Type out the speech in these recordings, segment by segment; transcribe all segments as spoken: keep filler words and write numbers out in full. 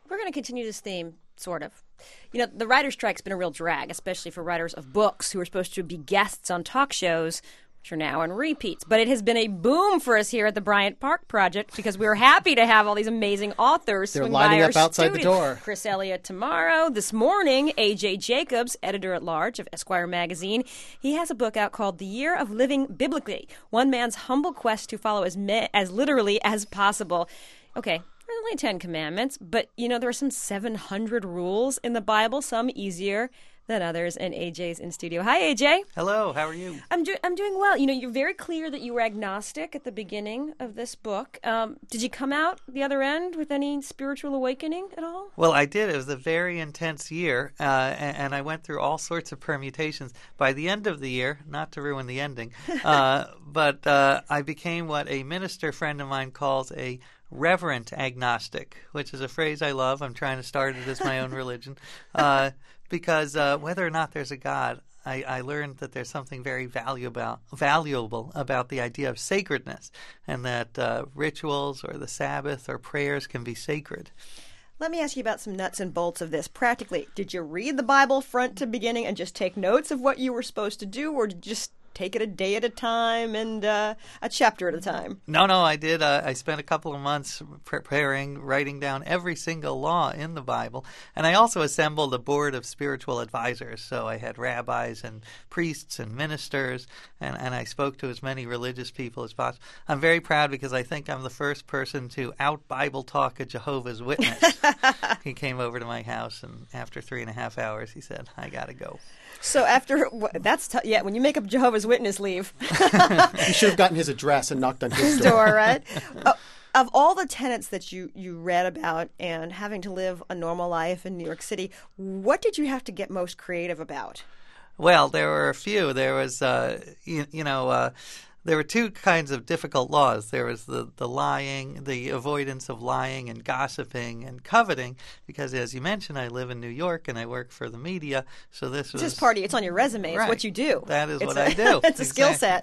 We're going to continue this theme, sort of. You know, the writer's strike's been a real drag, especially for writers of books who are supposed to be guests on talk shows, which are now on repeats. But it has been a boom for us here at the Bryant Park Project because we're happy to have all these amazing authors They're swing lining by our up outside the studio. door. Chris Elliott tomorrow. This morning, A J Jacobs, editor-at-large of Esquire magazine, he has a book out called The Year of Living Biblically, One Man's Humble Quest to Follow as, me- as literally as possible. Okay, there are only ten commandments, but, you know, there are some seven hundred rules in the Bible, some easier than others, and A J's in studio. Hi, A J. Hello, how are you? I'm, do- I'm doing well. You know, you're very clear that you were agnostic at the beginning of this book. Um, did you come out the other end with any spiritual awakening at all? Well, I did. It was a very intense year, uh, and, and I went through all sorts of permutations. By the end of the year, not to ruin the ending, uh, but uh, I became what a minister friend of mine calls a reverent agnostic, which is a phrase I love. I'm trying to start it as my own religion. Uh, because uh, whether or not there's a God, I, I learned that there's something very valuable, valuable about the idea of sacredness, and that uh, rituals or the Sabbath or prayers can be sacred. Let me ask you about some nuts and bolts of this. Practically, did you read the Bible front to beginning and just take notes of what you were supposed to do, or did you just take it a day at a time and uh, a chapter at a time? No, no, I did. Uh, I spent a couple of months preparing, writing down every single law in the Bible. And I also assembled a board of spiritual advisors. So I had rabbis and priests and ministers, and, and I spoke to as many religious people as possible. I'm very proud because I think I'm the first person to out-Bible talk a Jehovah's Witness. He came over to my house, and after three and a half hours, he said, I got to go. So after, that's, t- yeah, when you make up Jehovah's Witness, leave. He should have gotten his address and knocked on his door. door, right? Uh, of all the tenets that you, you read about and having to live a normal life in New York City, what did you have to get most creative about? Well, there were a few. There was, uh, you, you know, uh, there were two kinds of difficult laws. There was the, the lying, the avoidance of lying and gossiping and coveting, because as you mentioned, I live in New York and I work for the media, so this was... It's just part of, it's on your resume. It's right. what you do. That is it's what a, I do. It's a skill set.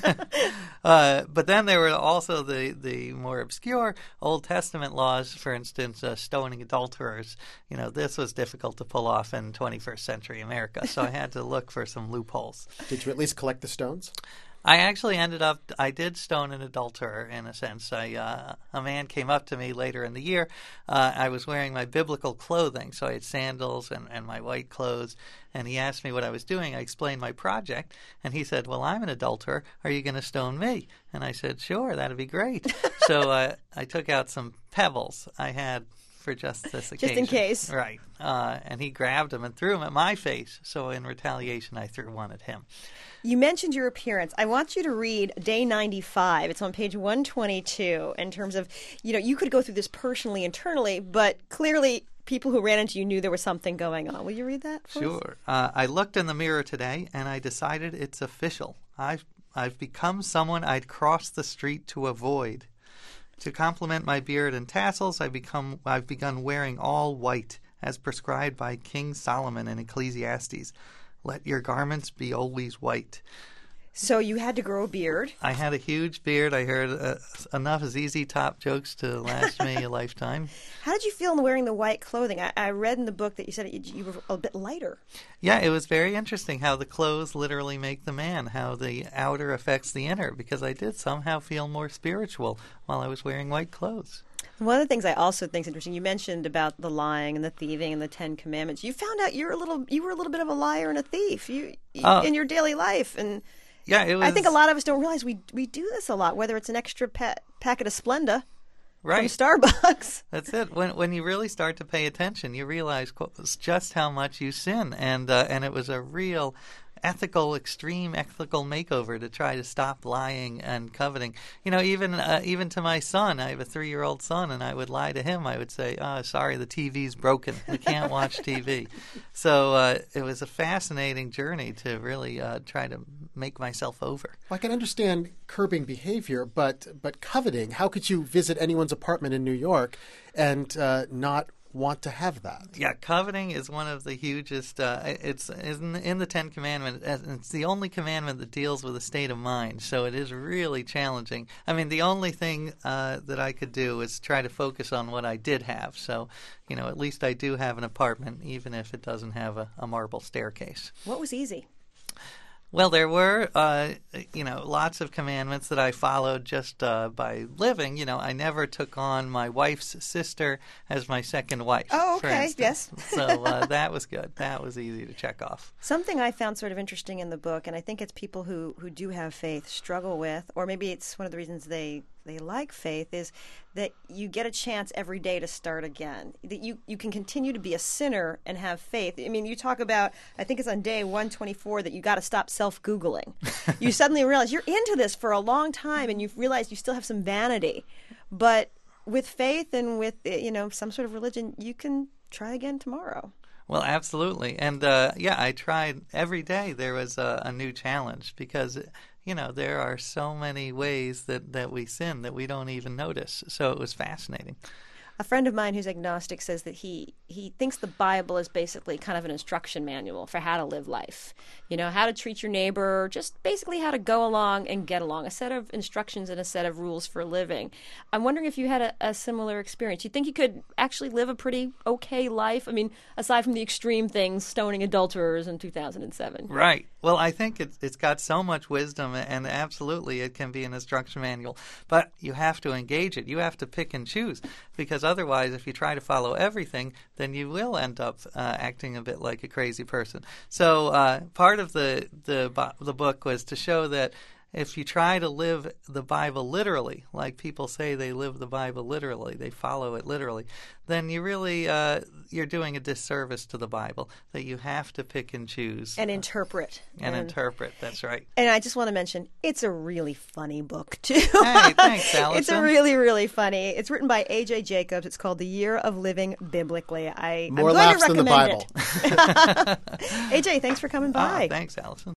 uh, but then there were also the, the more obscure Old Testament laws, for instance, uh, stoning adulterers. You know, this was difficult to pull off in twenty-first century America, so I had to look for some loopholes. Did you at least collect the stones? I actually ended up, I did stone an adulterer in a sense. I, uh, a man came up to me later in the year. Uh, I was wearing my biblical clothing, so I had sandals and, and my white clothes, and he asked me what I was doing. I explained my project, and he said, well, I'm an adulterer. Are you going to stone me? And I said, sure, that'd be great. so uh, I took out some pebbles I had for just this occasion. Just in case. Right. Uh, and he grabbed them and threw them at my face, so in retaliation I threw one at him. You mentioned your appearance. I want you to read day ninety-five. It's on page one twenty-two in terms of, you know, you could go through this personally, internally, but clearly people who ran into you knew there was something going on. Will you read that for Sure. Uh, I looked in the mirror today and I decided it's official. I've, I've become someone I'd cross the street to avoid. To complement my beard and tassels, I become, I've begun wearing all white, as prescribed by King Solomon in Ecclesiastes. Let your garments be always white. So you had to grow a beard. I had a huge beard. I heard uh, enough Z Z Top jokes to last me a lifetime. How did you feel in wearing the white clothing? I, I read in the book that you said you, you were a bit lighter. Yeah, it was very interesting how the clothes literally make the man, how the outer affects the inner, because I did somehow feel more spiritual while I was wearing white clothes. One of the things I also think is interesting, you mentioned about the lying and the thieving and the Ten Commandments. You found out you're a little, you were a little bit of a liar and a thief you, uh, in your daily life. And yeah, it was, I think a lot of us don't realize we we do this a lot, whether it's an extra pa- packet of Splenda right. from Starbucks. That's it. When when you really start to pay attention, you realize just how much you sin. And, uh, and it was a real ethical, extreme ethical makeover to try to stop lying and coveting. You know, even uh, even to my son, I have a three-year-old son, and I would lie to him. I would say, oh, sorry, the T V's broken. We can't watch T V. So uh, it was a fascinating journey to really uh, try to make myself over. Well, I can understand curbing behavior, but but coveting, how could you visit anyone's apartment in New York and uh, not want to have that. Yeah, coveting is one of the hugest. Uh, it's in, in the Ten Commandments. It's the only commandment that deals with a state of mind, so it is really challenging. I mean, the only thing uh, that I could do is try to focus on what I did have. So, you know, at least I do have an apartment, even if it doesn't have a, a marble staircase. What was easy? Well, there were, uh, you know, lots of commandments that I followed just uh, by living. You know, I never took on my wife's sister as my second wife. Oh, for okay, instance. yes. So uh, that was good. That was easy to check off. Something I found sort of interesting in the book, and I think it's people who, who do have faith struggle with, or maybe it's one of the reasons they, they like faith, is that you get a chance every day to start again. That you, you can continue to be a sinner and have faith. I mean, you talk about, I think it's on day one twenty-four, that you got to stop self-Googling. You suddenly realize you're into this for a long time, and you've realized you still have some vanity. But with faith and with, you know, some sort of religion, you can try again tomorrow. Well, absolutely. And, uh, yeah, I tried every day. There was a, a new challenge because, you know, there are so many ways that, that we sin that we don't even notice. So it was fascinating. A friend of mine who's agnostic says that he, he thinks the Bible is basically kind of an instruction manual for how to live life. You know, how to treat your neighbor, just basically how to go along and get along, a set of instructions and a set of rules for living. I'm wondering if you had a, a similar experience. You think you could actually live a pretty okay life? I mean, aside from the extreme things, stoning adulterers in two thousand seven. Right. Well, I think it's, it's got so much wisdom, and absolutely it can be an instruction manual. But you have to engage it. You have to pick and choose, because otherwise, if you try to follow everything, then you will end up uh, acting a bit like a crazy person. So uh, part of the, the the book was to show that if you try to live the Bible literally, like people say they live the Bible literally, they follow it literally, then you really uh, you're doing a disservice to the Bible. That you have to pick and choose and interpret and, and interpret. That's right. And I just want to mention, it's a really funny book too. Hey, thanks, Allison. It's a really, really funny. It's written by A J Jacobs. It's called The Year of Living Biblically. I More I'm going laughs to than the recommend Bible. it. A J, thanks for coming by. Ah, thanks, Allison.